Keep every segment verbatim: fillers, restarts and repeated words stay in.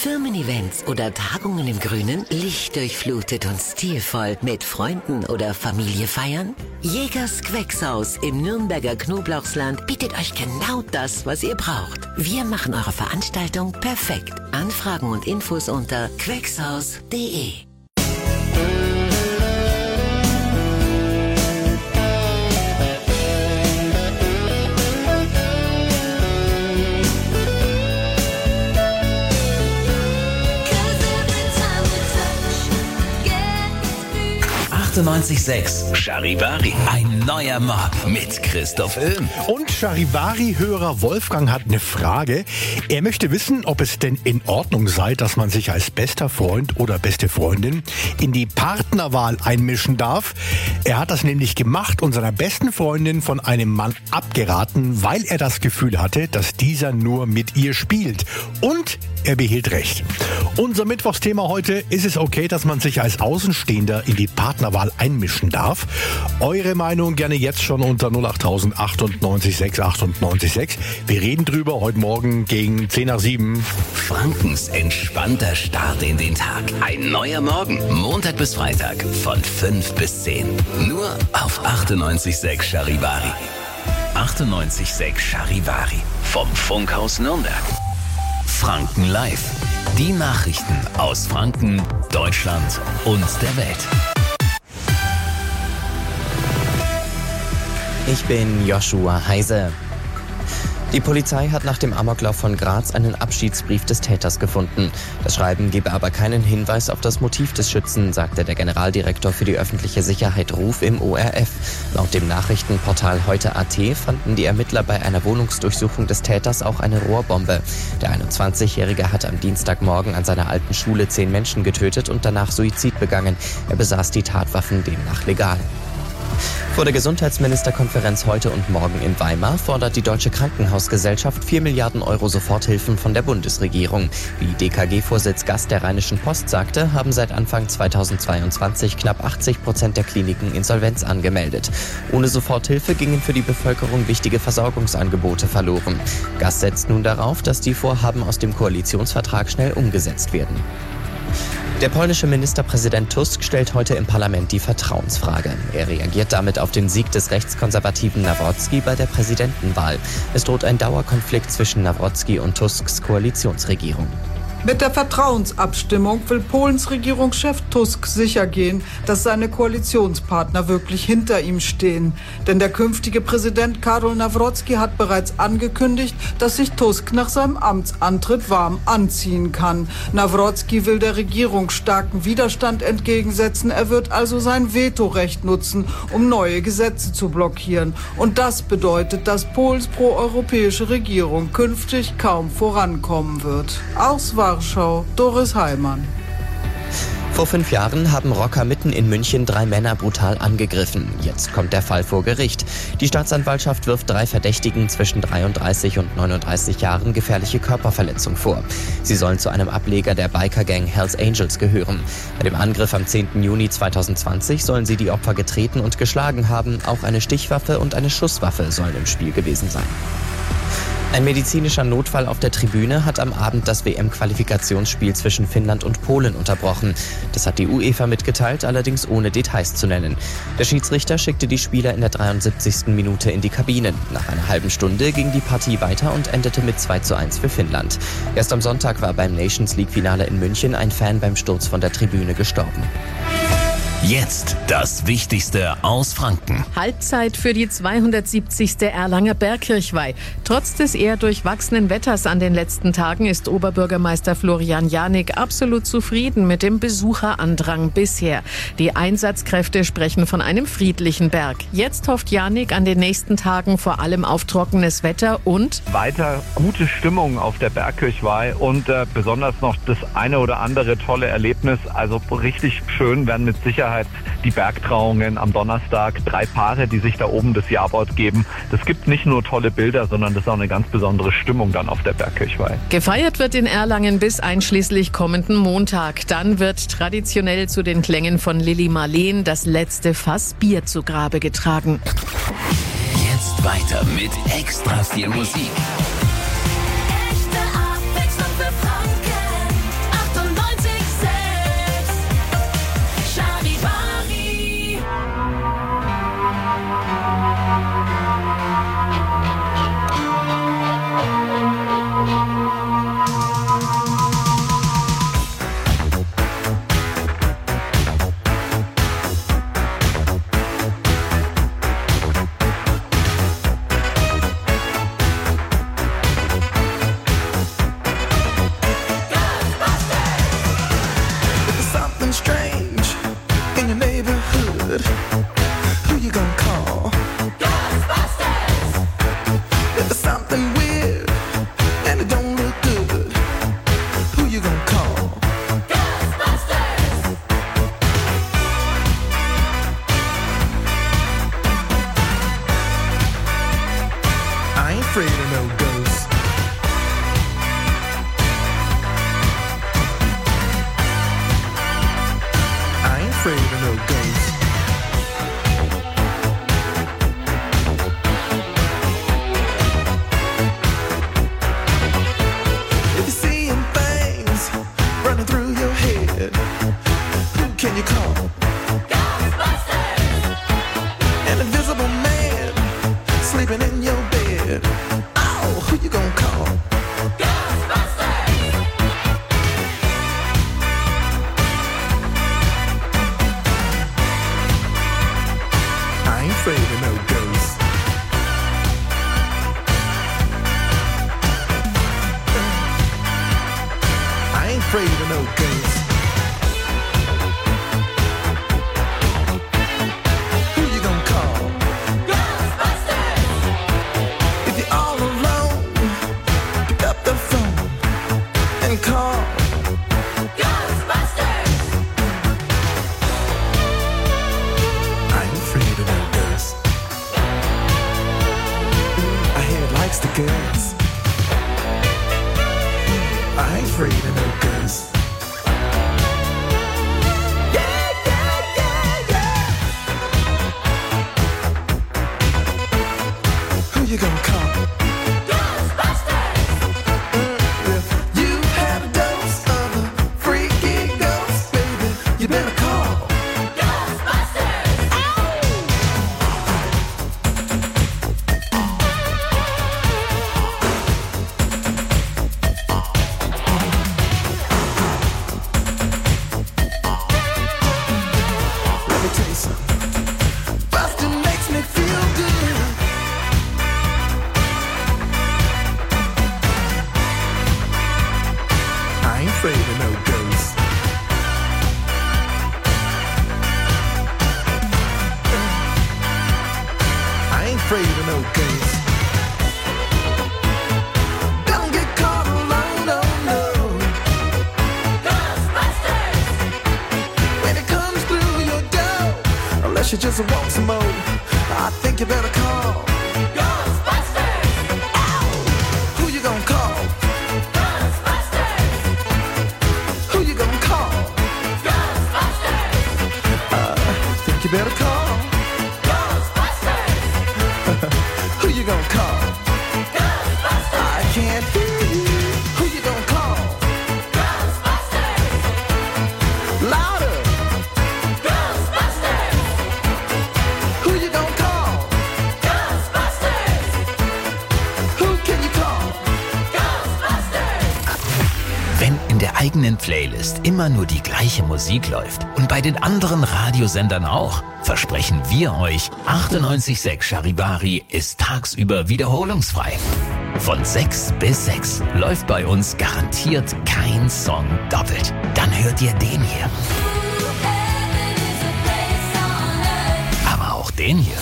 Firmen-Events oder Tagungen im Grünen? Lichtdurchflutet und stilvoll mit Freunden oder Familie feiern? Jägers Gewächshaus im Nürnberger Knoblauchsland bietet euch genau das, was ihr braucht. Wir machen eure Veranstaltung perfekt. Anfragen und Infos unter gewächshaus punkt de. achtundneunzig Komma sechs Charivari. Ein neuer Morgen mit Christoph Öhm. Und Charivari-Hörer Wolfgang hat eine Frage. Er möchte wissen, ob es denn in Ordnung sei, dass man sich als bester Freund oder beste Freundin in die Partnerwahl einmischen darf. Er hat das nämlich gemacht und seiner besten Freundin von einem Mann abgeraten, weil er das Gefühl hatte, dass dieser nur mit ihr spielt. Und er behielt recht. Unser Mittwochsthema heute: Ist es okay, dass man sich als Außenstehender in die Partnerwahl einmischen darf? Eure Meinung gerne jetzt schon unter null acht tausend achtundneunzig sechs achtundneunzig sechs. Wir reden drüber heute Morgen gegen zehn nach sieben. Frankens entspannter Start in den Tag. Ein neuer Morgen. Montag bis Freitag von fünf bis zehn. Nur auf achtundneunzig Komma sechs Charivari. achtundneunzig Komma sechs Charivari. Vom Funkhaus Nürnberg. Franken Live. Die Nachrichten aus Franken, Deutschland und der Welt. Ich bin Joshua Heise. Die Polizei hat nach dem Amoklauf von Graz einen Abschiedsbrief des Täters gefunden. Das Schreiben gebe aber keinen Hinweis auf das Motiv des Schützen, sagte der Generaldirektor für die öffentliche Sicherheit Ruf im O R F. Laut dem Nachrichtenportal heute Punkt a t fanden die Ermittler bei einer Wohnungsdurchsuchung des Täters auch eine Rohrbombe. Der einundzwanzigjährige hat am Dienstagmorgen an seiner alten Schule zehn Menschen getötet und danach Suizid begangen. Er besaß die Tatwaffen demnach legal. Vor der Gesundheitsministerkonferenz heute und morgen in Weimar fordert die Deutsche Krankenhausgesellschaft vier Milliarden Euro Soforthilfen von der Bundesregierung. Wie D K G-Vorsitz Gast der Rheinischen Post sagte, haben seit Anfang zweitausendzweiundzwanzig knapp achtzig Prozent der Kliniken Insolvenz angemeldet. Ohne Soforthilfe gingen für die Bevölkerung wichtige Versorgungsangebote verloren. Gast setzt nun darauf, dass die Vorhaben aus dem Koalitionsvertrag schnell umgesetzt werden. Der polnische Ministerpräsident Tusk stellt heute im Parlament die Vertrauensfrage. Er reagiert damit auf den Sieg des rechtskonservativen Nawrocki bei der Präsidentenwahl. Es droht ein Dauerkonflikt zwischen Nawrocki und Tusks Koalitionsregierung. Mit der Vertrauensabstimmung will Polens Regierungschef Tusk sichergehen, dass seine Koalitionspartner wirklich hinter ihm stehen. Denn der künftige Präsident Karol Nawrocki hat bereits angekündigt, dass sich Tusk nach seinem Amtsantritt warm anziehen kann. Nawrocki will der Regierung starken Widerstand entgegensetzen. Er wird also sein Vetorecht nutzen, um neue Gesetze zu blockieren. Und das bedeutet, dass Polens proeuropäische Regierung künftig kaum vorankommen wird. Aus Warschau, Doris Heimann. Vor fünf Jahren haben Rocker mitten in München drei Männer brutal angegriffen. Jetzt kommt der Fall vor Gericht. Die Staatsanwaltschaft wirft drei Verdächtigen zwischen dreiunddreißig und neununddreißig Jahren gefährliche Körperverletzung vor. Sie sollen zu einem Ableger der Biker-Gang Hells Angels gehören. Bei dem Angriff am zehnten Juni zweitausendzwanzig sollen sie die Opfer getreten und geschlagen haben. Auch eine Stichwaffe und eine Schusswaffe sollen im Spiel gewesen sein. Ein medizinischer Notfall auf der Tribüne hat am Abend das W M-Qualifikationsspiel zwischen Finnland und Polen unterbrochen. Das hat die UEFA mitgeteilt, allerdings ohne Details zu nennen. Der Schiedsrichter schickte die Spieler in der dreiundsiebzigsten Minute in die Kabinen. Nach einer halben Stunde ging die Partie weiter und endete mit zwei zu eins für Finnland. Erst am Sonntag war beim Nations League-Finale in München ein Fan beim Sturz von der Tribüne gestorben. Jetzt das Wichtigste aus Franken. Halbzeit für die zweihundertsiebzigste Erlanger Bergkirchweih. Trotz des eher durchwachsenen Wetters an den letzten Tagen ist Oberbürgermeister Florian Janik absolut zufrieden mit dem Besucherandrang bisher. Die Einsatzkräfte sprechen von einem friedlichen Berg. Jetzt hofft Janik an den nächsten Tagen vor allem auf trockenes Wetter und weiter gute Stimmung auf der Bergkirchweih und äh, besonders noch das eine oder andere tolle Erlebnis. Also richtig schön werden mit Sicherheit die Bergtrauungen am Donnerstag. Drei Paare, die sich da oben das Jawort geben. Das gibt nicht nur tolle Bilder, sondern das ist auch eine ganz besondere Stimmung dann auf der Bergkirchweih. Gefeiert wird in Erlangen bis einschließlich kommenden Montag. Dann wird traditionell zu den Klängen von Lilly Marleen das letzte Fass Bier zu Grabe getragen. Jetzt weiter mit extra viel Musik. Echte Abwechslung für Franken. you gonna call? Ghostbusters! I ain't afraid of no ghosts. I ain't afraid of no ghosts. If you're seeing things running through your head, who can you call? Ghostbusters! An invisible man sleeping in your bed. Oh, who you gonna call? Ghostbusters! I ain't afraid of no ghosts. I ain't afraid of no ghosts. Who you gonna call? If you're all alone, pick up the phone and call Ghostbusters. I ain't afraid of no ghosts. I hear it likes the girls. I ain't afraid of no ghosts. Yeah, yeah, yeah, yeah. Who you gonna call? If you had a dose of a freaky ghost, baby, you better call Ghostbusters. Let me tell you something. Bustin' makes me feel good. I ain't afraid of no ghosts. I ain't afraid of no ghosts. Don't get caught alone, no, no. Ghostbusters! When it comes through your door, unless you just want some more, I think you better call Ghostbusters. Ow! Who you gonna call? Who you gonna call? Ghostbusters! Uh, think you better call Ghostbusters! Who you gonna call? Ghostbusters! I can't hear you. Who you gonna call? Ghostbusters! Louder! Ghostbusters! Who you gonna call? Ghostbusters! Who can you call? Ghostbusters! Wenn in der eigenen Playlist immer nur die gleiche Musik läuft und bei den anderen Radiosendern auch, versprechen wir euch, achtundneunzig Komma sechs Charivari ist tagsüber wiederholungsfrei. Von sechs bis sechs läuft bei uns garantiert kein Song doppelt. Dann hört ihr den hier. Aber auch den hier.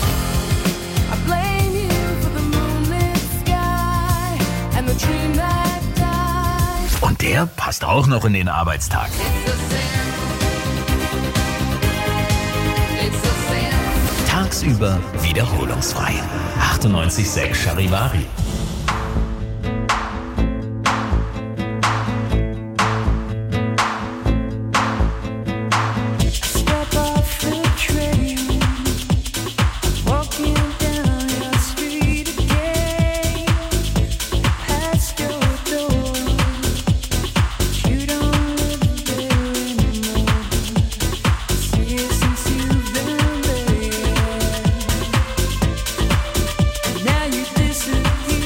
Und der passt auch noch in den Arbeitstag. Tagsüber wiederholungsfrei. achtundneunzig Komma sechs Charivari. Now you disappear.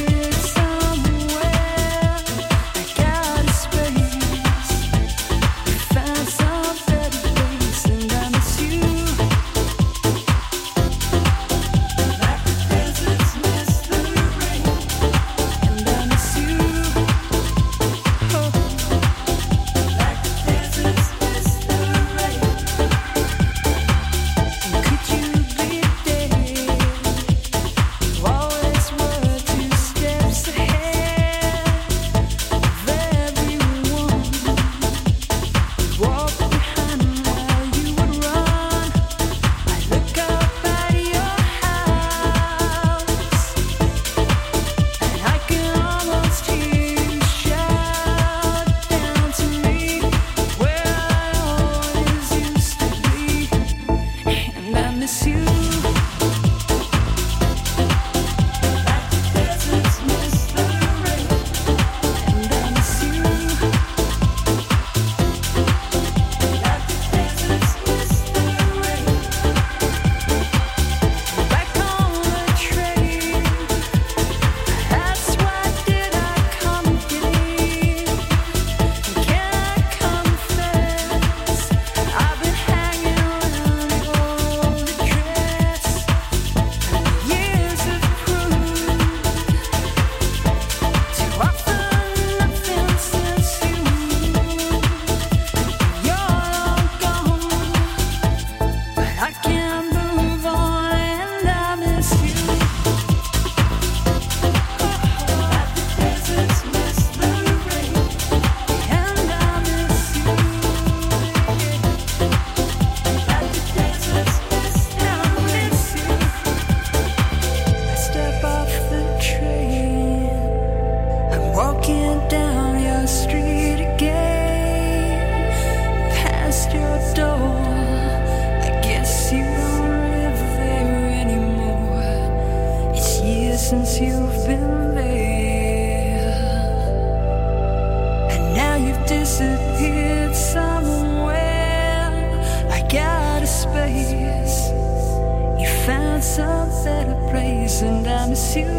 disappeared somewhere. I got a space. You found some better place, and I miss you.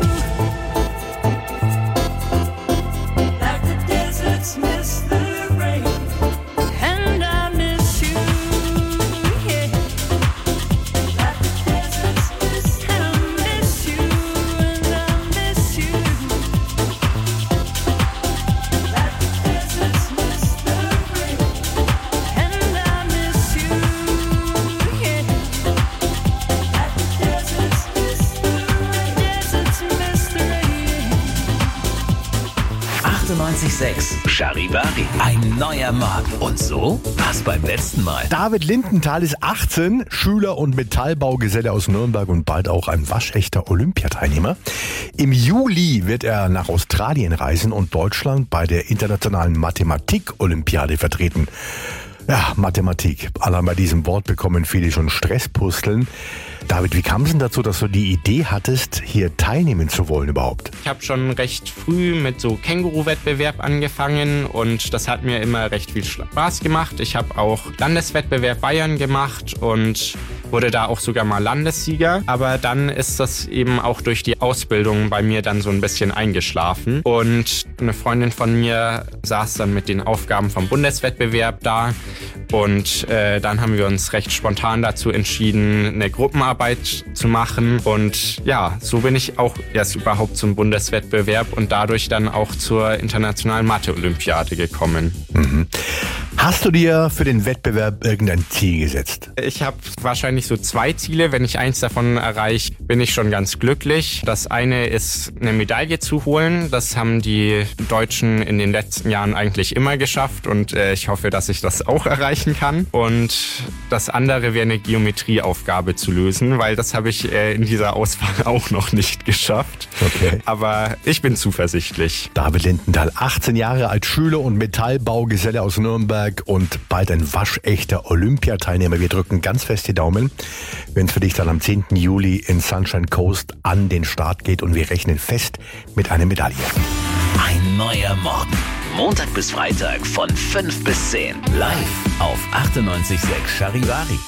Like the deserts miss the rain, and I miss you. Yeah. Like the deserts miss, and I miss you, and I miss you. Like the deserts miss the rain, and I miss you. Yeah. Like the deserts miss the rain, deserts miss the rain. achtundneunzig Komma sechs Charivari. Ein neuer Morgen. Und so war's beim letzten Mal. David Lindenthal ist achtzehn, Schüler und Metallbaugeselle aus Nürnberg und bald auch ein waschechter Olympiateilnehmer. Im Juli wird er nach Australien reisen und Deutschland bei der internationalen Mathematik-Olympiade vertreten. Ja, Mathematik. Allein bei diesem Wort bekommen viele schon Stresspusteln. David, wie kam es denn dazu, dass du die Idee hattest, hier teilnehmen zu wollen überhaupt? Ich habe schon recht früh mit so Känguru-Wettbewerb angefangen und das hat mir immer recht viel Spaß gemacht. Ich habe auch Landeswettbewerb Bayern gemacht und wurde da auch sogar mal Landessieger. Aber dann ist das eben auch durch die Ausbildung bei mir dann so ein bisschen eingeschlafen. Und eine Freundin von mir saß dann mit den Aufgaben vom Bundeswettbewerb da. Und äh, dann haben wir uns recht spontan dazu entschieden, eine Gruppenarbeit zu machen. Und ja, so bin ich auch erst überhaupt zum Bundeswettbewerb und dadurch dann auch zur internationalen Mathe-Olympiade gekommen. Mhm. Hast du dir für den Wettbewerb irgendein Ziel gesetzt? Ich habe wahrscheinlich so zwei Ziele. Wenn ich eins davon erreiche, bin ich schon ganz glücklich. Das eine ist, eine Medaille zu holen. Das haben die Deutschen in den letzten Jahren eigentlich immer geschafft und äh, ich hoffe, dass ich das auch erreichen kann. Und das andere wäre eine Geometrieaufgabe zu lösen, weil das habe ich äh, in dieser Auswahl auch noch nicht geschafft. Okay. Aber ich bin zuversichtlich. David Lindenthal, achtzehn Jahre alt, Schüler und Metallbaugeselle aus Nürnberg und bald ein waschechter Olympiateilnehmer. Wir drücken ganz fest die Daumen, wenn es für dich dann am zehnten Juli in Sunshine Coast an den Start geht und wir rechnen fest mit einer Medaille. Ein neuer Morgen. Montag bis Freitag von fünf bis zehn. Live auf achtundneunzig Komma sechs Charivari.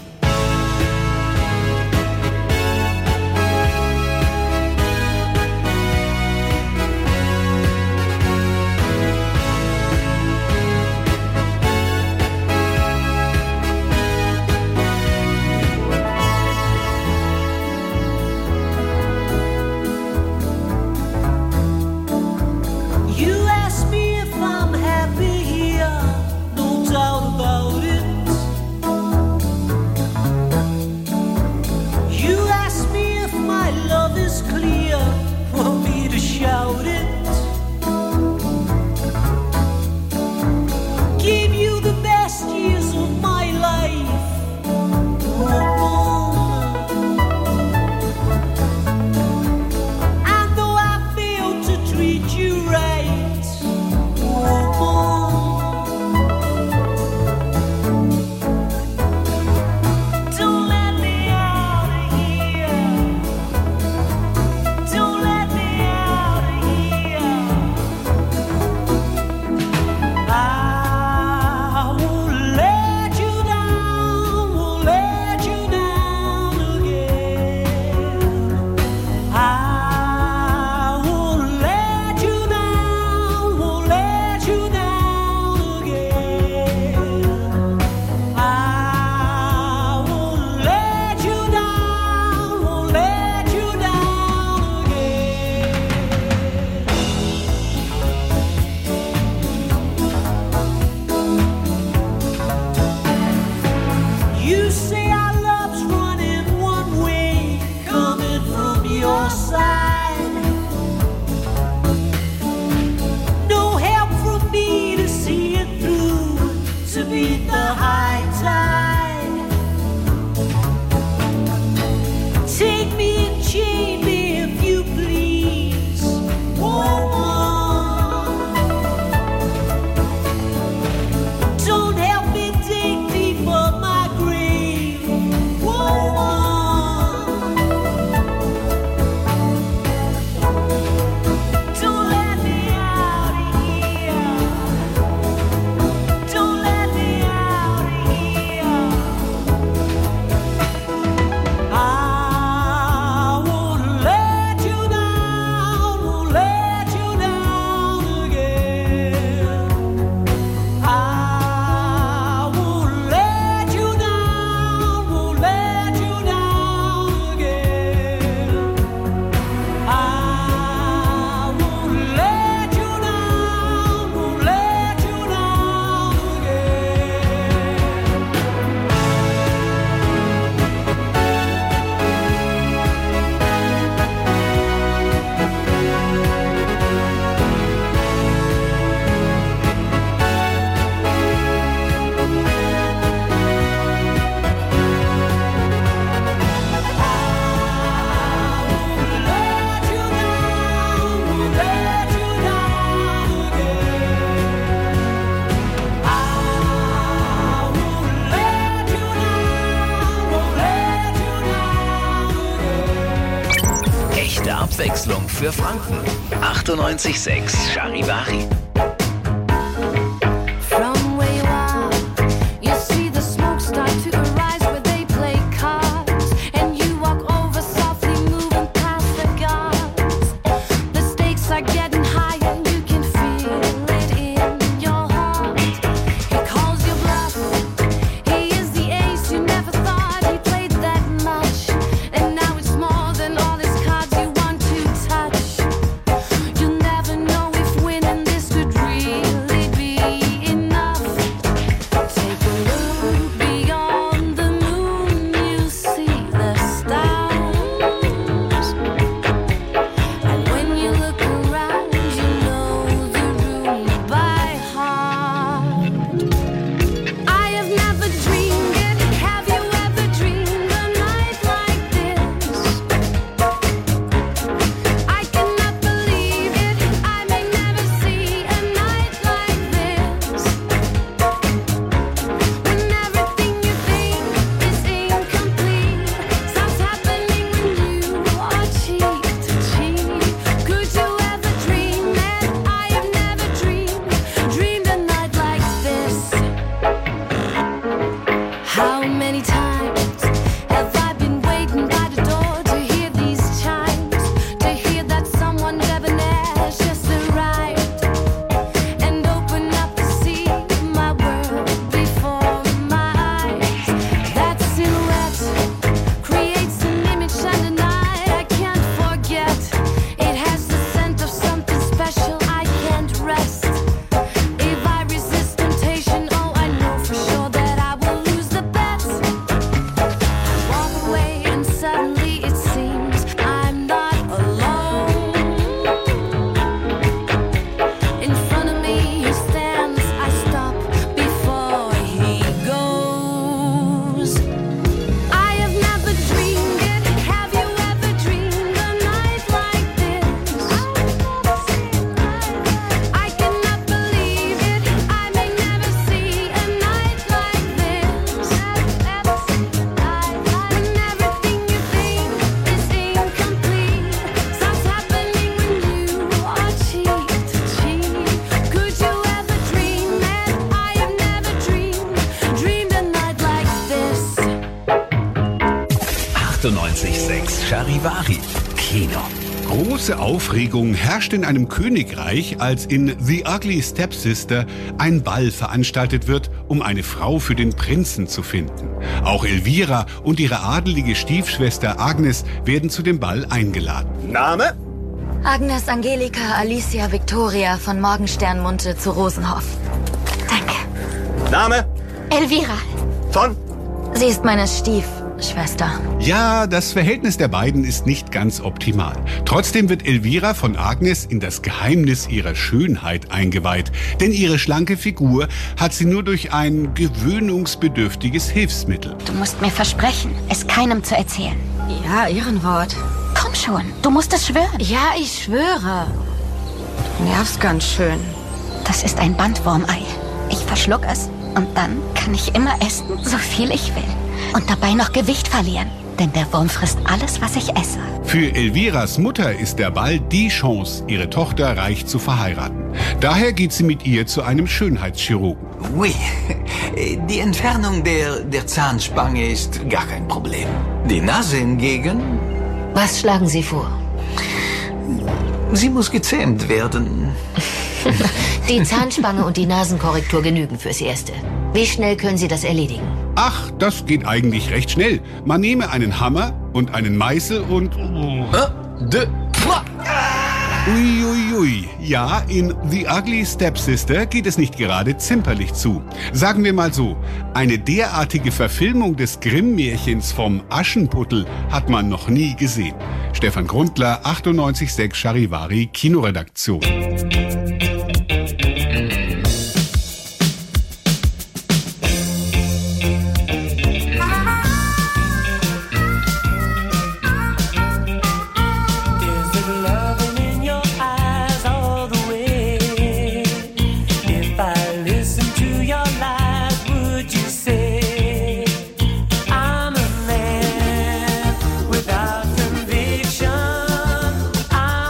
You ask me if I'm happy here, no doubt about it. Abwechslung für Franken. achtundneunzig Komma sechs Charivari. From where you are, you see the smoke start to arise where they play cards, and you walk over softly, moving past the guards. The stakes are getting higher, you can feel it in your heart. He calls your bluff, he is the ace you never thought he played that much, and now it's more than all his cards you want to touch. You'll never know if winning this could really be enough. Take a look beyond the moon, you see the stars. And when you look around, you know the room by heart. I have never dreamed it. Have you ever dreamed a night like this? I cannot believe it. I may never see a night like this. When everything you think is incomplete starts happening when you are cheek to cheek. Could you ever dream it? I have never dreamed, dreamed a night like this. How many times have I been waiting by the door to hear these chimes, to hear that someone debonair's just arrived, and open up to see my world before my eyes. That silhouette creates an image and a night I can't forget. It has the scent of something special, I can't rest. If I resist temptation, oh, I know for sure that I will lose the bet. I walk away and suddenly it seems I'm not alone. In front of me he stands, I stop before he goes. I have never dreamed it. Have you ever dreamed a night like this? I cannot believe it. I may never see a night like this. When everything you think is incomplete starts happening when you are cheek to cheek. Could you ever dream it? I have never dreamed, dreamed a night like this. achtundneunzig Komma sechs Charivari. Kino. Große Aufregung herrscht in einem Königreich, als in The Ugly Stepsister ein Ball veranstaltet wird, um eine Frau für den Prinzen zu finden. Auch Elvira und ihre adelige Stiefschwester Agnes werden zu dem Ball eingeladen. Name? Agnes Angelika Alicia Victoria von Morgensternmunde zu Rosenhof. Danke. Name? Elvira. Von? Sie ist meine Stiefschwester. Ja, das Verhältnis der beiden ist nicht ganz optimal. Trotzdem wird Elvira von Agnes in das Geheimnis ihrer Schönheit eingeweiht. Denn ihre schlanke Figur hat sie nur durch ein gewöhnungsbedürftiges Hilfsmittel. Du musst mir versprechen, es keinem zu erzählen. Ja, Ehrenwort. Komm schon, du musst es schwören. Ja, ich schwöre. Du nervst ganz schön. Das ist ein Bandwurmei. Ich verschluck es und dann kann ich immer essen, so viel ich will. Und dabei noch Gewicht verlieren. Denn der Wurm frisst alles, was ich esse. Für Elviras Mutter ist der Ball die Chance, ihre Tochter reich zu verheiraten. Daher geht sie mit ihr zu einem Schönheitschirurgen. Oui, die Entfernung der, der Zahnspange ist gar kein Problem. Die Nase hingegen... Was schlagen Sie vor? Sie muss gezähmt werden. Die Zahnspange und die Nasenkorrektur genügen fürs Erste. Wie schnell können Sie das erledigen? Ach, das geht eigentlich recht schnell. Man nehme einen Hammer und einen Meißel und... De... Uiuiui. Ui. Ja, in The Ugly Stepsister geht es nicht gerade zimperlich zu. Sagen wir mal so, eine derartige Verfilmung des Grimm-Märchens vom Aschenputtel hat man noch nie gesehen. Stefan Grundler, achtundneunzig Komma sechs Charivari, Kinoredaktion. I'm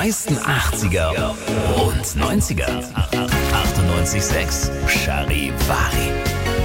meisten achtziger und neunziger. achtundneunzig Komma sechs Charivari.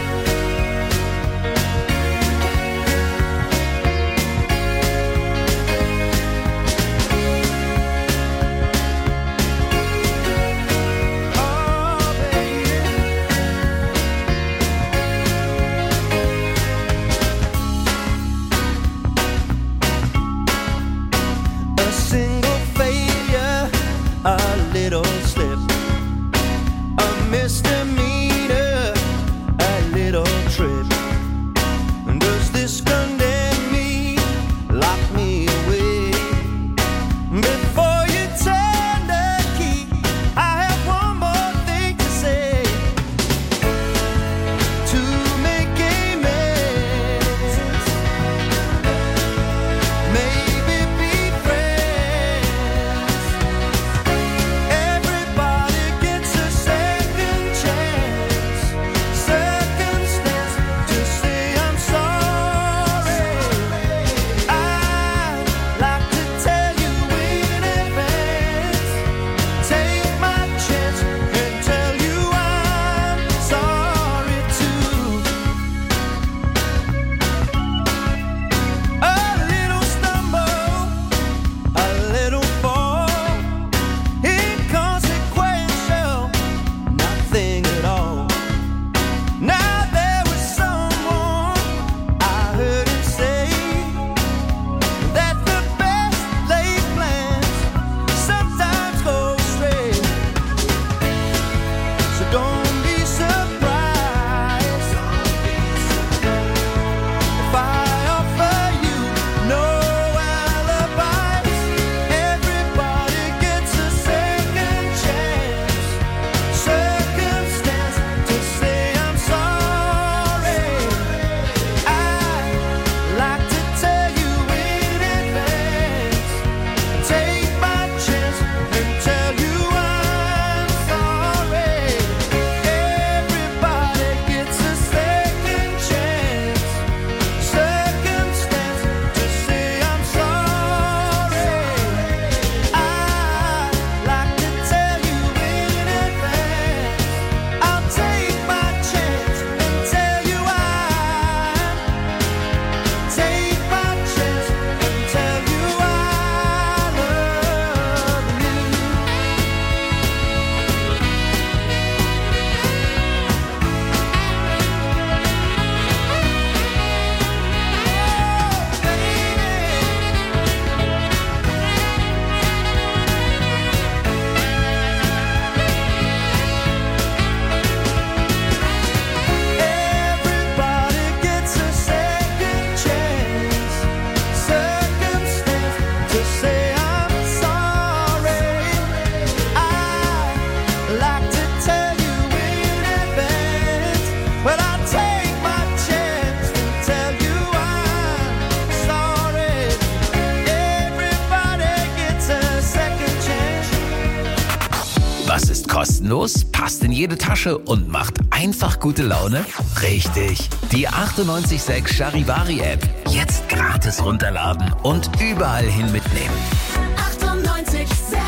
Was ist kostenlos, passt in jede Tasche und macht einfach gute Laune? Richtig, die achtundneunzig Komma sechs Charivari App. Jetzt gratis runterladen und überall hin mitnehmen. achtundneunzig Komma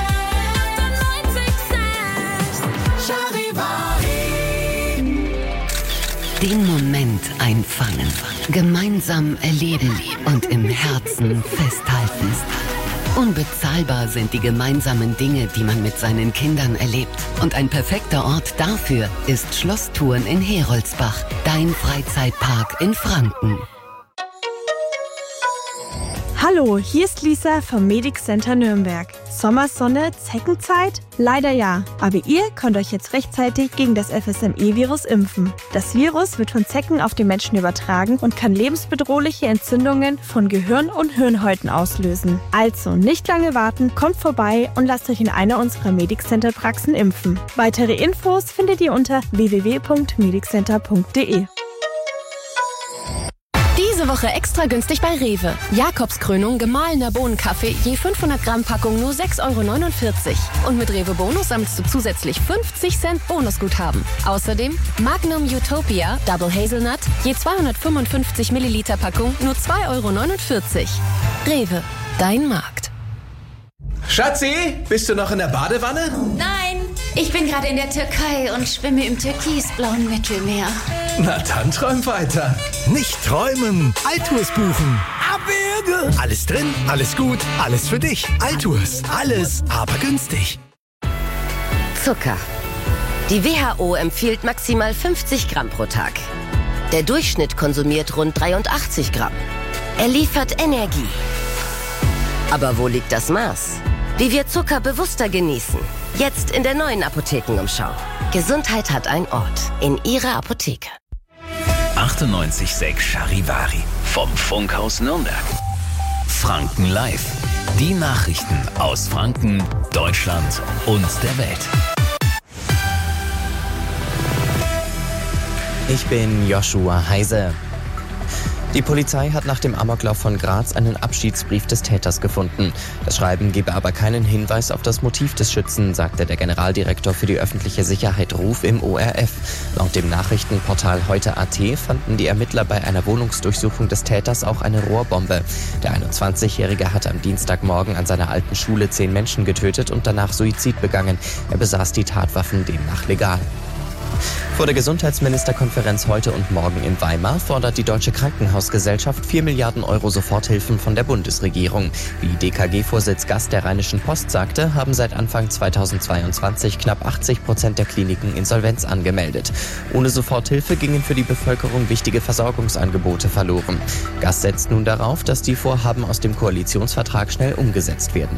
sechs Charivari. Den Moment einfangen, gemeinsam erleben und im Herzen festhalten. Unbezahlbar sind die gemeinsamen Dinge, die man mit seinen Kindern erlebt. Und ein perfekter Ort dafür ist Schlosstouren in Heroldsbach, dein Freizeitpark in Franken. Hallo, hier ist Lisa vom Medic Center Nürnberg. Sommersonne, Zeckenzeit? Leider ja, aber ihr könnt euch jetzt rechtzeitig gegen das F S M E-Virus impfen. Das Virus wird von Zecken auf den Menschen übertragen und kann lebensbedrohliche Entzündungen von Gehirn und Hirnhäuten auslösen. Also nicht lange warten, kommt vorbei und lasst euch in einer unserer Medic Center Praxen impfen. Weitere Infos findet ihr unter w w w punkt mediccenter punkt d e. Diese Woche extra günstig bei Rewe. Jakobskrönung gemahlener Bohnenkaffee je fünfhundert Gramm Packung nur sechs Euro neunundvierzig. Und mit Rewe Bonus sammelst du zusätzlich fünfzig Cent Bonusguthaben. Außerdem Magnum Utopia Double Hazelnut je zweihundertfünfundfünfzig Milliliter Packung nur zwei Euro neunundvierzig. Rewe, dein Markt. Schatzi, bist du noch in der Badewanne? Nein, ich bin gerade in der Türkei und schwimme im türkisblauen Mittelmeer. Na dann träum weiter. Nicht träumen, Altours buchen. Abwürge. Alles drin, alles gut, alles für dich. Altours, alles, aber günstig. Zucker. Die W H O empfiehlt maximal fünfzig Gramm pro Tag. Der Durchschnitt konsumiert rund dreiundachtzig Gramm. Er liefert Energie. Aber wo liegt das Maß? Wie wir Zucker bewusster genießen. Jetzt in der neuen Apothekenumschau. Gesundheit hat einen Ort. In Ihrer Apotheke. achtundneunzig Komma sechs Charivari. Vom Funkhaus Nürnberg. Franken Live. Die Nachrichten aus Franken, Deutschland und der Welt. Ich bin Joshua Heise. Die Polizei hat nach dem Amoklauf von Graz einen Abschiedsbrief des Täters gefunden. Das Schreiben gebe aber keinen Hinweis auf das Motiv des Schützen, sagte der Generaldirektor für die öffentliche Sicherheit Ruf im O R F. Laut dem Nachrichtenportal heute Punkt A T fanden die Ermittler bei einer Wohnungsdurchsuchung des Täters auch eine Rohrbombe. Der einundzwanzigjährige hat am Dienstagmorgen an seiner alten Schule zehn Menschen getötet und danach Suizid begangen. Er besaß die Tatwaffen demnach legal. Vor der Gesundheitsministerkonferenz heute und morgen in Weimar fordert die Deutsche Krankenhausgesellschaft vier Milliarden Euro Soforthilfen von der Bundesregierung. Wie D K G-Vorsitz Gast der Rheinischen Post sagte, haben seit Anfang zweitausendzweiundzwanzig knapp achtzig Prozent der Kliniken Insolvenz angemeldet. Ohne Soforthilfe gingen für die Bevölkerung wichtige Versorgungsangebote verloren. Gast setzt nun darauf, dass die Vorhaben aus dem Koalitionsvertrag schnell umgesetzt werden.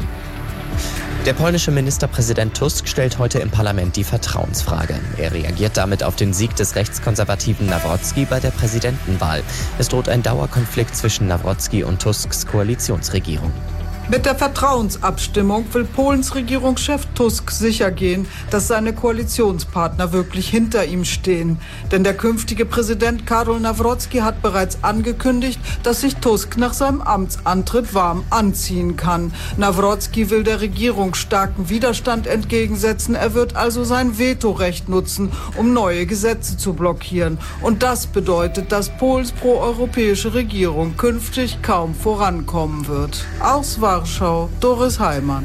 Der polnische Ministerpräsident Tusk stellt heute im Parlament die Vertrauensfrage. Er reagiert damit auf den Sieg des rechtskonservativen Nawrocki bei der Präsidentenwahl. Es droht ein Dauerkonflikt zwischen Nawrocki und Tusks Koalitionsregierung. Mit der Vertrauensabstimmung will Polens Regierungschef Tusk sichergehen, dass seine Koalitionspartner wirklich hinter ihm stehen. Denn der künftige Präsident Karol Nawrocki hat bereits angekündigt, dass sich Tusk nach seinem Amtsantritt warm anziehen kann. Nawrocki will der Regierung starken Widerstand entgegensetzen. Er wird also sein Vetorecht nutzen, um neue Gesetze zu blockieren. Und das bedeutet, dass Polens proeuropäische Regierung künftig kaum vorankommen wird. Aus Warschau, Doris Heimann.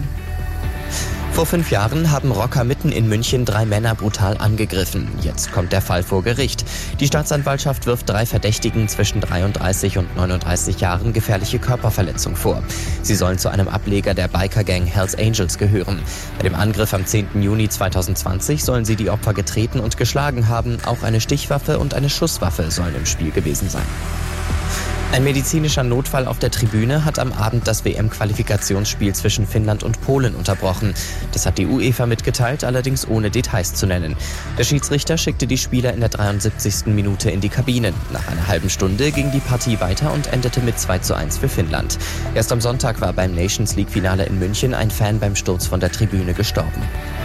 Vor fünf Jahren haben Rocker mitten in München drei Männer brutal angegriffen. Jetzt kommt der Fall vor Gericht. Die Staatsanwaltschaft wirft drei Verdächtigen zwischen dreiunddreißig und neununddreißig Jahren gefährliche Körperverletzung vor. Sie sollen zu einem Ableger der Biker-Gang Hells Angels gehören. Bei dem Angriff am zehnten Juni zweitausendzwanzig sollen sie die Opfer getreten und geschlagen haben. Auch eine Stichwaffe und eine Schusswaffe sollen im Spiel gewesen sein. Ein medizinischer Notfall auf der Tribüne hat am Abend das W M-Qualifikationsspiel zwischen Finnland und Polen unterbrochen. Das hat die UEFA mitgeteilt, allerdings ohne Details zu nennen. Der Schiedsrichter schickte die Spieler in der dreiundsiebzigsten Minute in die Kabinen. Nach einer halben Stunde ging die Partie weiter und endete mit zwei zu eins für Finnland. Erst am Sonntag war beim Nations League-Finale in München ein Fan beim Sturz von der Tribüne gestorben.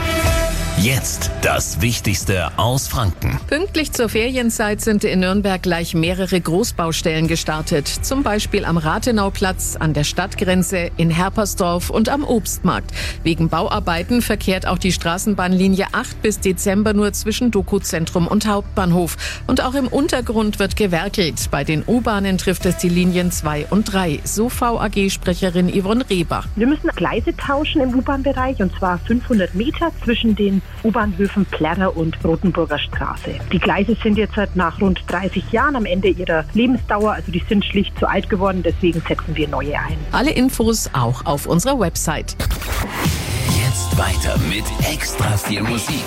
Jetzt das Wichtigste aus Franken. Pünktlich zur Ferienzeit sind in Nürnberg gleich mehrere Großbaustellen gestartet. Zum Beispiel am Rathenauplatz, an der Stadtgrenze, in Herpersdorf und am Obstmarkt. Wegen Bauarbeiten verkehrt auch die Straßenbahnlinie acht bis Dezember nur zwischen Dokuzentrum und Hauptbahnhof. Und auch im Untergrund wird gewerkelt. Bei den U-Bahnen trifft es die Linien zwei und drei. So V A G-Sprecherin Yvonne Reber. Wir müssen Gleise tauschen im U-Bahn-Bereich, und zwar fünfhundert Meter zwischen den U-Bahnhöfen Plärrer und Rotenburger Straße. Die Gleise sind jetzt seit nach rund dreißig Jahren am Ende ihrer Lebensdauer, also die sind schlicht zu alt geworden, deswegen setzen wir neue ein. Alle Infos auch auf unserer Website. Jetzt weiter mit extra viel Musik.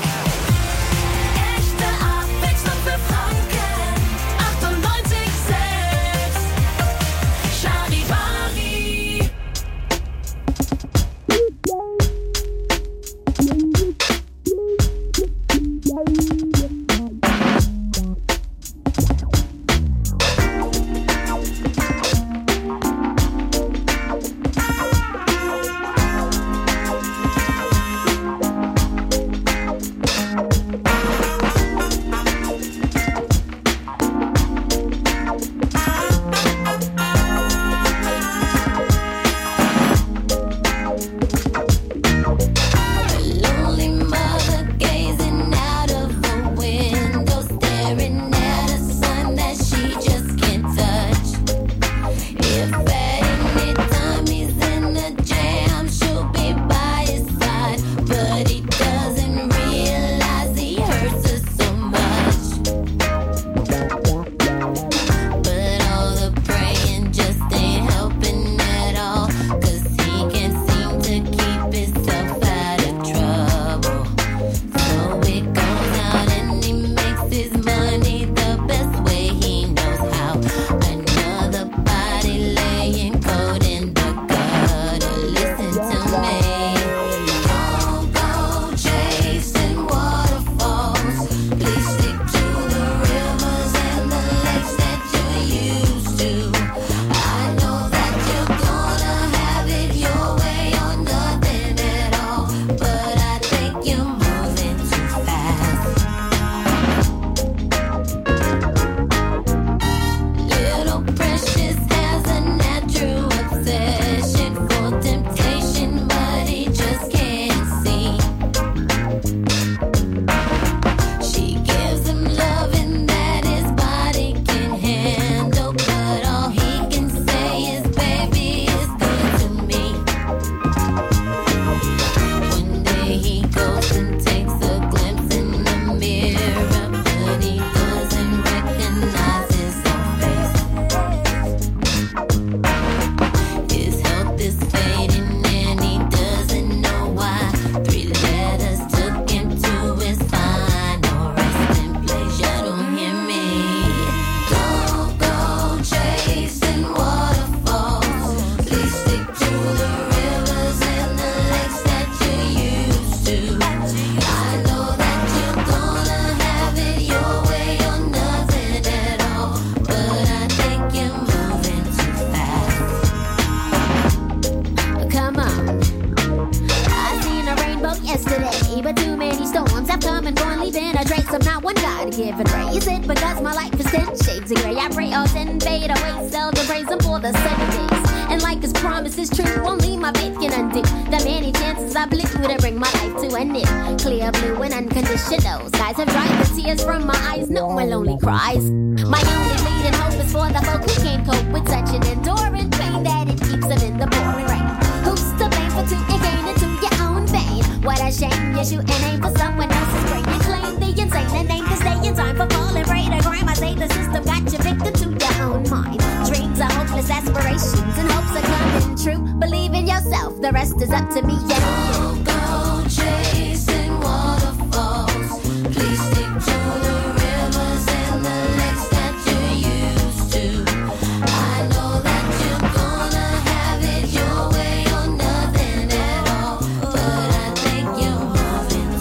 fade away, seldom praise him for the sunny days. And like his promise is true, only my faith can undo the many chances I blew to bring my life to an end. Clear blue and unconditional skies have dried the tears from my eyes, no more lonely cries. My only leading hope is for the folk who can't cope with such an enduring pain that it keeps them in the pouring rain. Who's to blame for taking gain into your own vein? What a shame, you shoot an aim for someone else's brain. You claim the insane and aim to stay in time for falling prey to crime. I say the system got you victim to your own mind. Dreams are hopeless aspirations and hopes are coming true. Believe in yourself, the rest is up to me and you. Go chasing waterfalls. Please stick to the rivers and the lakes that you're used to. I know that you're gonna have it your way or nothing at all, but I think you're moving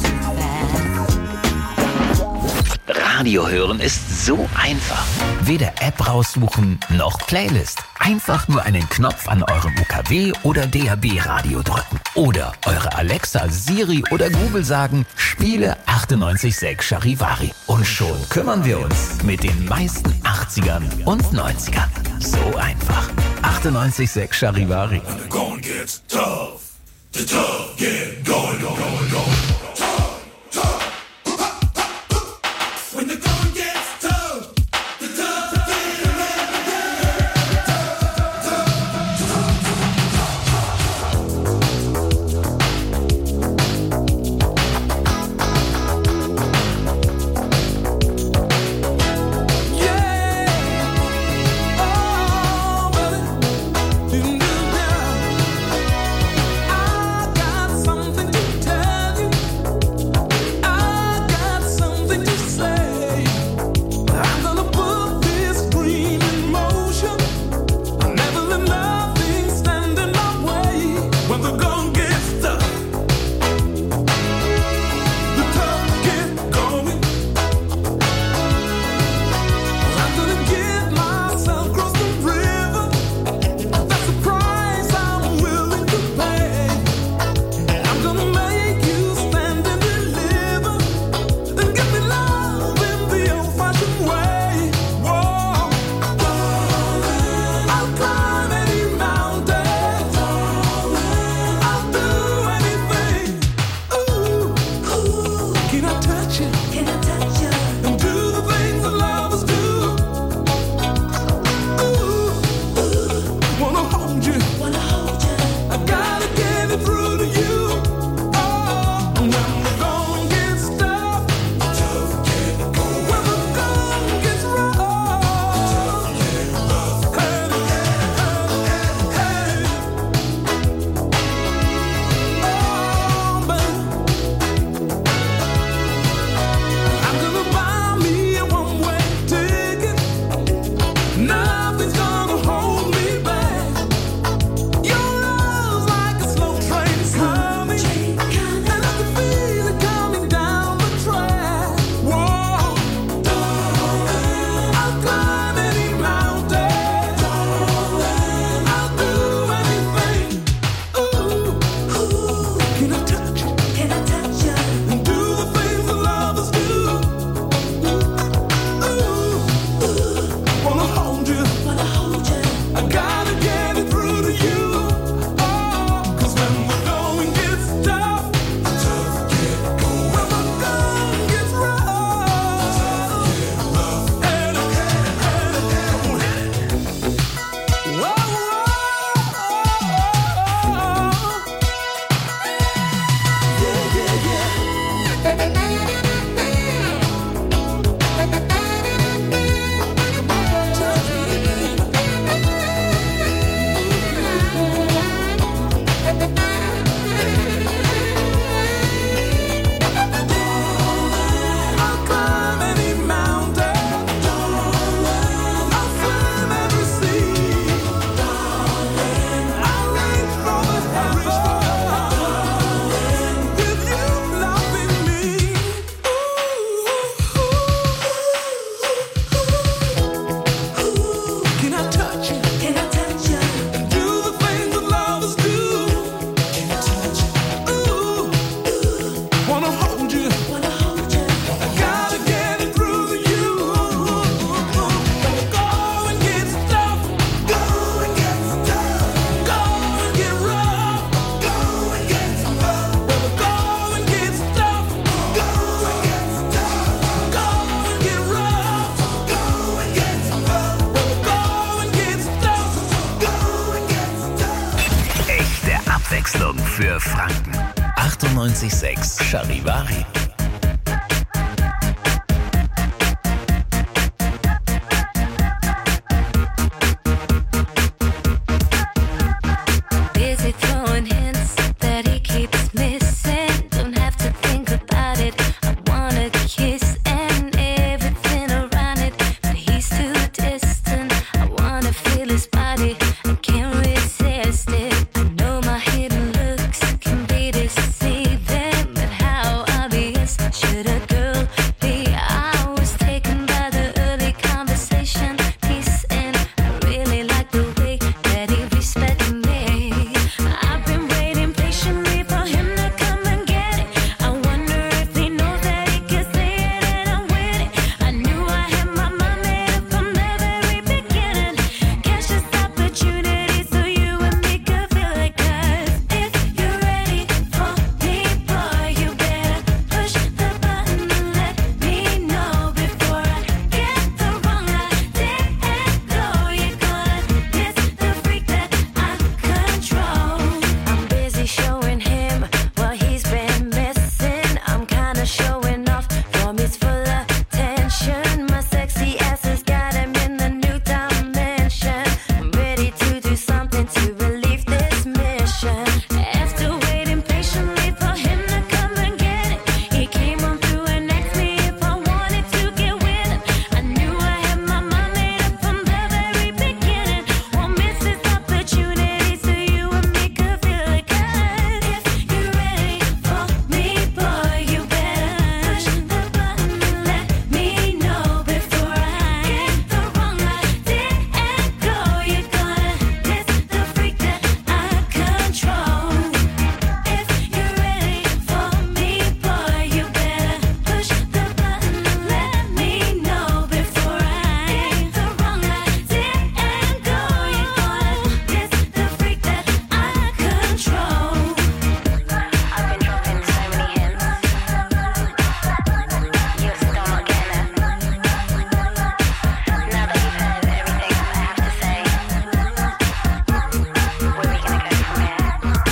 too fast. Radio hören ist so einfach. Weder App raussuchen noch Playlist. Einfach nur einen Knopf an eurem U K W oder D A B-Radio drücken. Oder eure Alexa, Siri oder Google sagen, spiele achtundneunzig Komma sechs Charivari. Und schon kümmern wir uns mit den meisten achtzigern und neunzigern. So einfach. achtundneunzig Komma sechs Charivari. Going gets tough. The tough get going, going, going, going. Tough, tough. When the going gets tough, the tough get I got something to tell you. Abwechslung für Franken. achtundneunzig Komma sechs Charivari. Busy throwing hints that he keeps missing. Don't have to think about it. I wanna kiss and everything around it, but he's too distant. I wanna feel his body. I can't resist it. I know my hidden looks can be deceiving, but how obvious should a girl be? I was taken by the early conversation piece, and I really like the way that he respected me. I've been waiting patiently for him to come and get it. I wonder if he knows that he can say it and I'm with it. I knew I had my mind made up from the very beginning. Catch this opportunity so you and me could feel it. 'Cause if you're ready for me, boy, you better push the button and let me know before I get the wrong idea and go. You're gonna miss the freak that I control. I'm busy showing him what he's been missing. I'm kinda showing off from his full attention. My sexy ass has got him in the new dimension. I'm ready to do something to relieve this mission. After waiting patiently for him to come and get it, he came on through and asked me if I wanted to get with him. I knew I had my mind made up from the very beginning. Won't miss this opportunity so you and me could feel it. 'Cause if you're ready for me, boy, you better push the button and let me know before I get the wrong idea and go. You're gonna miss the freak that I control. If you're ready for me, boy, you better push the button and let me know before I get the wrong idea and go. You're gonna miss the freak that I control. I've been dropping so many hints. You're still not getting it. Now that you've heard everything I have to say, where are we gonna go from here?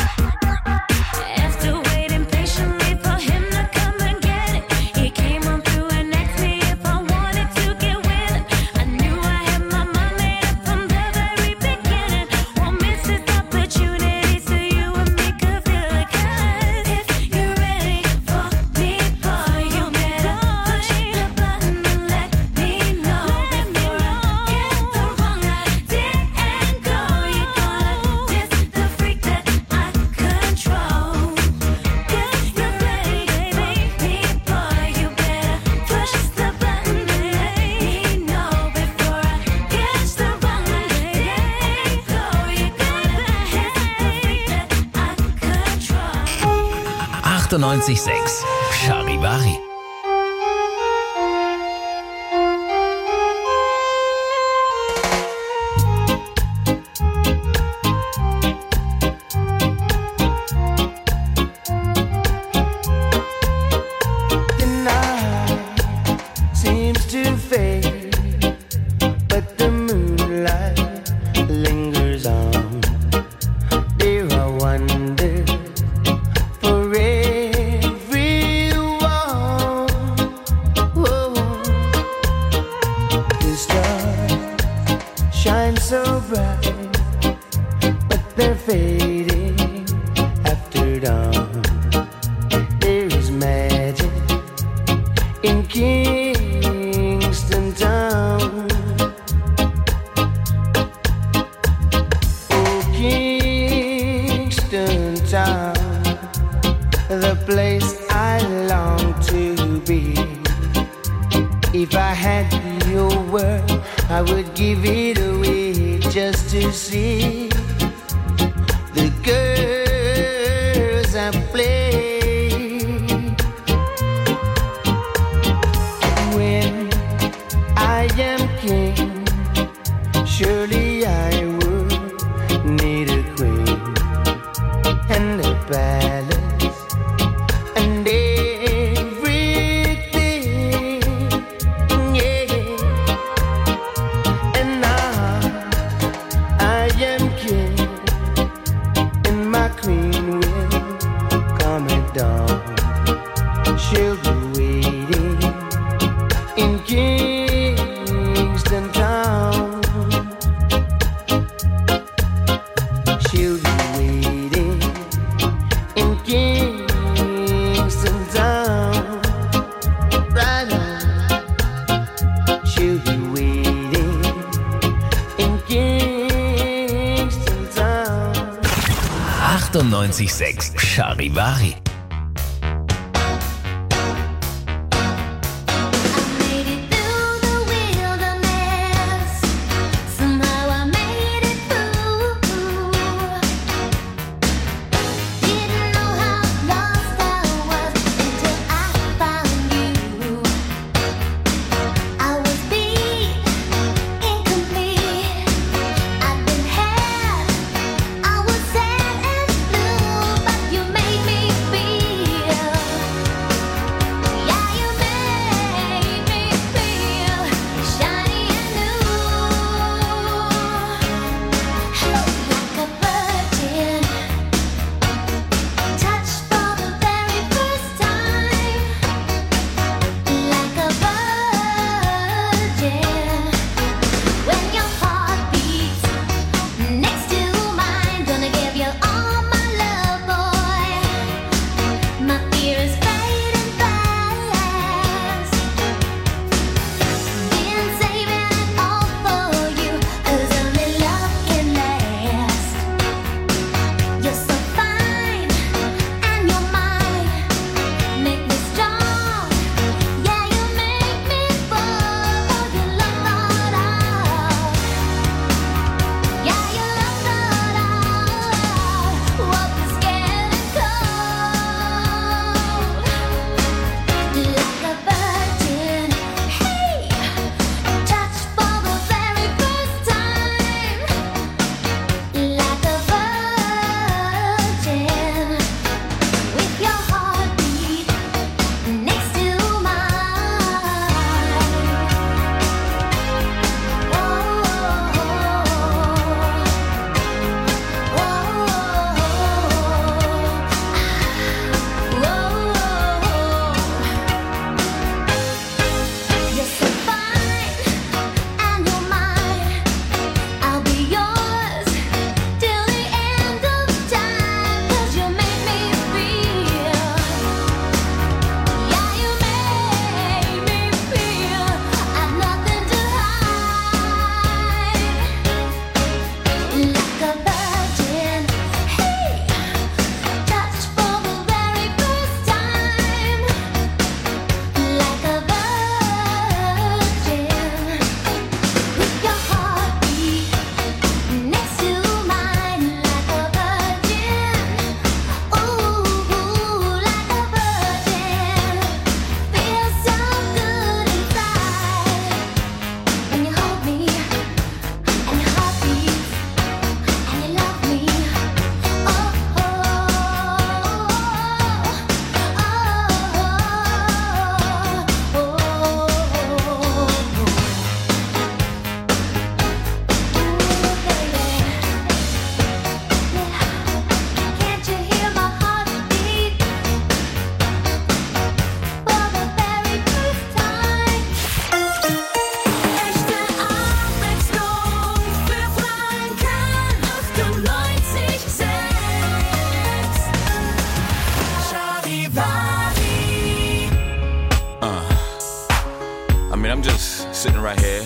After waiting patiently for him to come and get it, he came on through and asked me if I wanted to get with him. I knew I had my mind made up from the very beginning. Won't miss this opportunity so you and me could feel it. 'Cause if you're ready for me, boy, you better push the button and let me know before I get the wrong idea and go. You're gonna miss the freak that I control. 'Cause you're ready, baby, me, boy, you better push the button and let me know before I catch the wrong idea and go. You're gonna miss the freak that I control. achtundneunzig Komma sechs Charivari. The night seems to fade, but the moonlight lingers on. There I wonder for everyone. Whoa. The stars shine so bright, but they're fading after dawn. There is magic in Kingston Town. Oh, Kingston Town, the place I long to be. If I had your word, I would give it away just to see the girls I play. When I am king, surely I would need a queen and a palace and everything, yeah. And now I am king and my queen Kingston Town. achtundneunzig Komma sechs Charivari. sitting right here,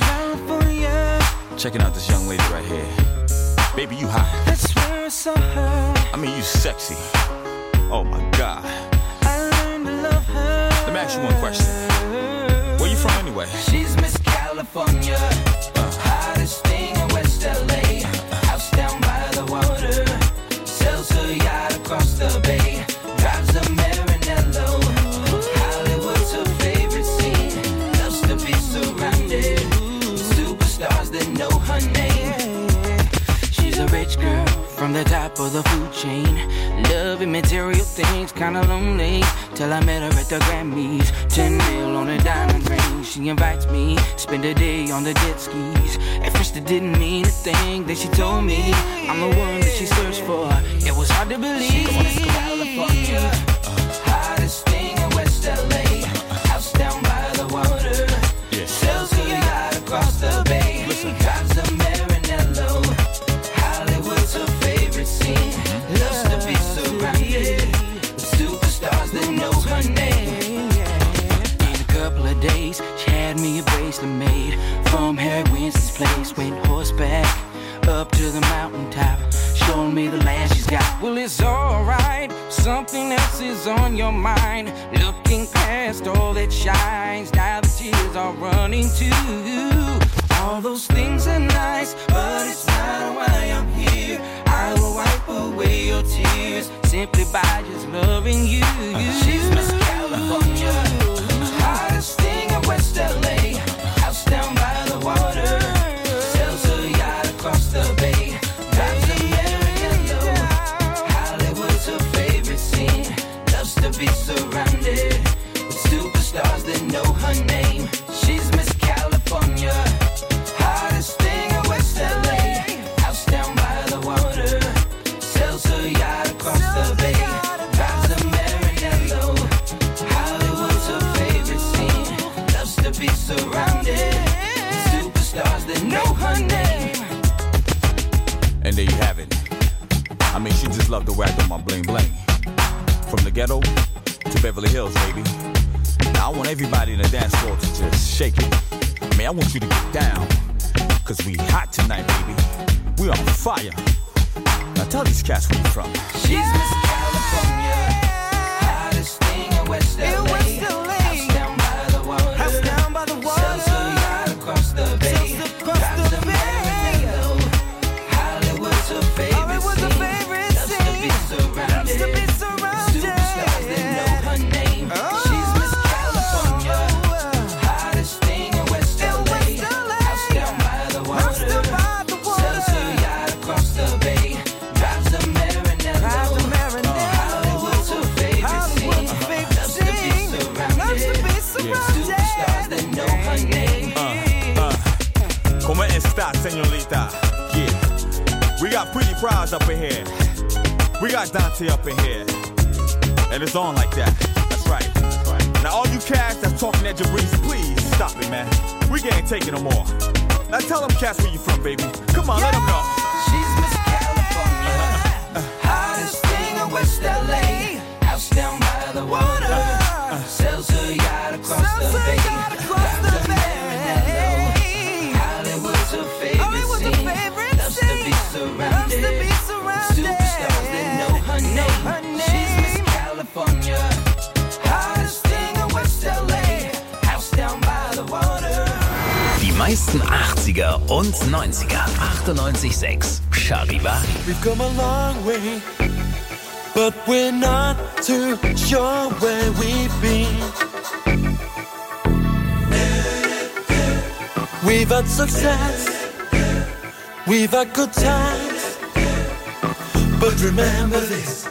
checking out this young lady right here. Baby, you hot. That's where I saw her. I mean, you sexy. Oh my God. I learned to love her. Let me ask you one question. Where you from anyway? She's Miss California, uh. hottest thing in West L A. House down by the water, sells her yacht across the bay, drives a Maranello. Hollywood's her favorite scene, loves to be surrounded with superstars that know her name. She's a rich girl from the top of the food chain, loving material things, kinda lonely, till I met her at the Grammys. Ten mil on a diamond ring, she invites me, spend a day on the jet skis. At first it didn't mean a thing, then she told me I'm the one that she searched for. It was hard to believe. She's California, hottest thing in West L A. House down by the water, sells her yacht across the bay, drives a Maranello. Hollywood's her favorite scene, loves to be surrounded with superstars that know her name. In a couple of days, she had me a bracelet made from Harry Winston's place. Went horseback up to the mountaintop, showing me the land she's got. Well, it's alright, something else is on your mind. Looking past all that shines, now the tears are running too. All those things are nice, but it's not why I'm here. I will wipe away your tears simply by just loving you. She's Miss California, hottest thing in West L A. House down by the water, sells a yacht across the bay, drives a Maranello. Hollywood's her favorite scene, loves to be surrounded with superstars that know her name. She's Miss California, hottest thing in West L A. House down by the water, sells her yacht across the bay, drives a Maranello. Hollywood's her favorite scene, loves to be surrounded with superstars that know her name. And there you have it. I mean, she just loved the way I do my bling bling. From the ghetto to Beverly Hills, baby. Now I want everybody in the dance floor to just shake it. I mean, I want you to get down, cause we hot tonight, baby. We on fire. Now tell these cats where you from. She's Miss California, hottest thing in West L A. House down by the water, house down by the water, sells a yacht across the bay, drives a Maranello. Hollywood's her favorite scene, loves to be surrounded, superstars that know her name. She's Miss California, hottest thing in West L A. House down by the water, sells a yacht across the bay, drives a Maranello. Hollywood's her favorite scene, loves to be surrounded, superstars that know her name. Uh, uh, como esta, señorita? Yeah, we got Pretty Prize up in here. We got Dante up in here. And it's on like that. That's right. Now all you cats that's talking that Jabriz, please stop it, man. We can't take it no more. Now tell them cats where you from, baby. Come on, let them know. She's Miss California, hottest thing in West L A. House down by the water, sells her yacht across the bay, drives a Maranello. Hollywood's her favorite scene, loves to be surrounded, superstars that know her name. She's Miss California, hottest thing in West L A. House down by the water. Die meisten achtziger und neunziger. achtundneunzig Komma sechs Charivari. We've come a long way, but we're not too sure where we've been. We've had success, we've had good times, but remember this.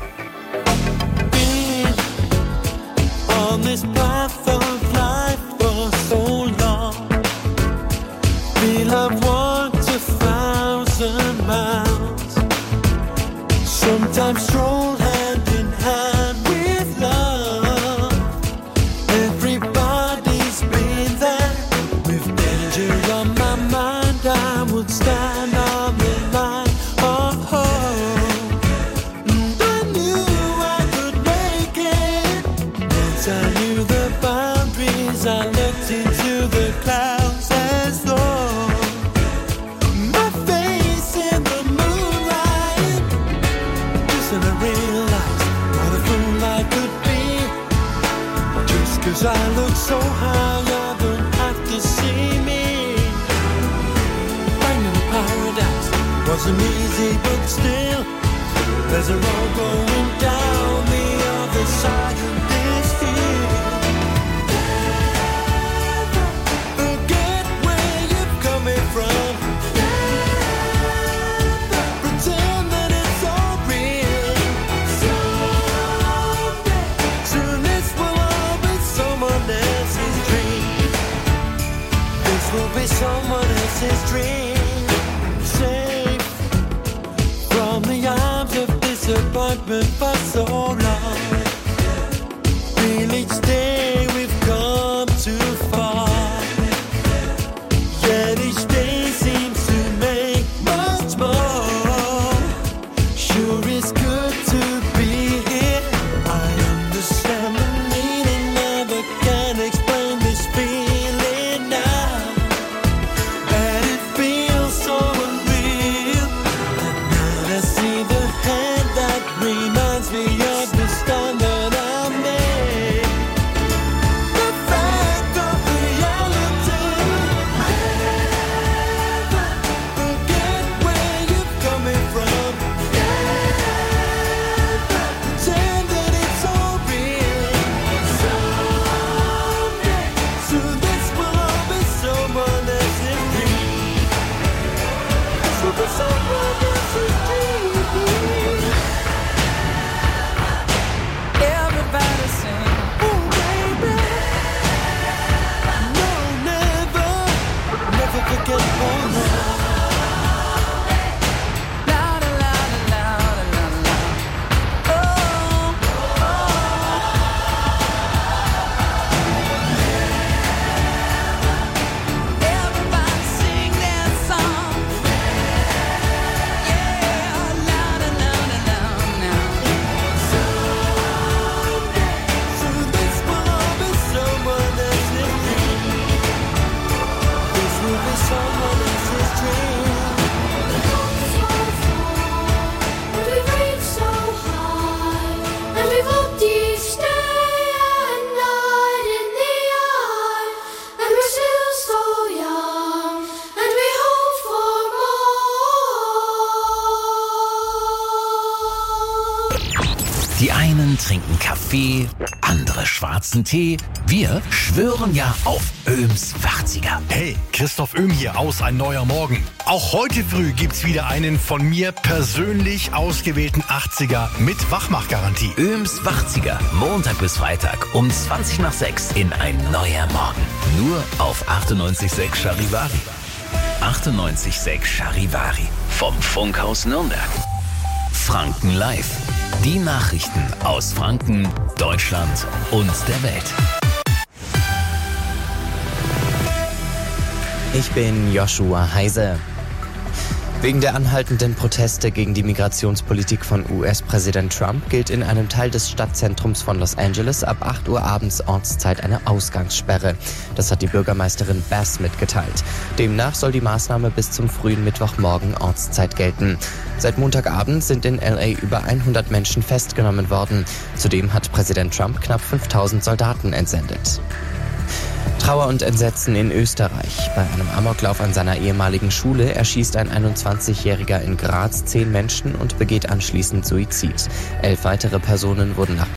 Being on this path of life for so long, we'll have walked a thousand miles, sometimes stroll hand in hand with love. Everybody's been there. With danger on my mind, I would stand on the line of hope. And I knew I could make it. Once I knew the boundaries, I looked into the clouds as though my face in the moonlight. Just then I realized what a fool I could be. Just cause I look so high, I don't have to see me. Finding paradise wasn't easy, but still, there's a road going down the other side of this field. Forget where you're coming from. Pretend that it's all real. Soon this will all be someone else's dream. This will be someone else's dream. Safe from the arms of disappointment for so long. Feel each day we've come too far. Yet each day seems to make much more. Sure it's good to be here. I understand the meaning, never can explain this feeling now. And it feels so unreal. be someone else's dream. Everybody sing, oh baby. No, never, never forget, oh no. Die einen trinken Kaffee, andere schwarzen Tee. Wir schwören ja auf Öhms achtziger. Hey, Christoph Öhm hier aus Ein neuer Morgen. Auch heute früh gibt's wieder einen von mir persönlich ausgewählten achtziger mit Wachmachgarantie. Öhms achtziger, Montag bis Freitag um zwanzig nach sechs in Ein neuer Morgen. Nur auf achtundneunzig Komma sechs Charivari. achtundneunzig Komma sechs Charivari vom Funkhaus Nürnberg. Franken Live. Die Nachrichten aus Franken, Deutschland und der Welt. Ich bin Joshua Heise. Wegen der anhaltenden Proteste gegen die Migrationspolitik von U S-Präsident Trump gilt in einem Teil des Stadtzentrums von Los Angeles ab acht Uhr abends Ortszeit eine Ausgangssperre. Das hat die Bürgermeisterin Bass mitgeteilt. Demnach soll die Maßnahme bis zum frühen Mittwochmorgen Ortszeit gelten. Seit Montagabend sind in L A über hundert Menschen festgenommen worden. Zudem hat Präsident Trump knapp fünftausend Soldaten entsendet. Trauer und Entsetzen in Österreich. Bei einem Amoklauf an seiner ehemaligen Schule erschießt ein einundzwanzigjähriger in Graz zehn Menschen und begeht anschließend Suizid. Elf weitere Personen wurden nach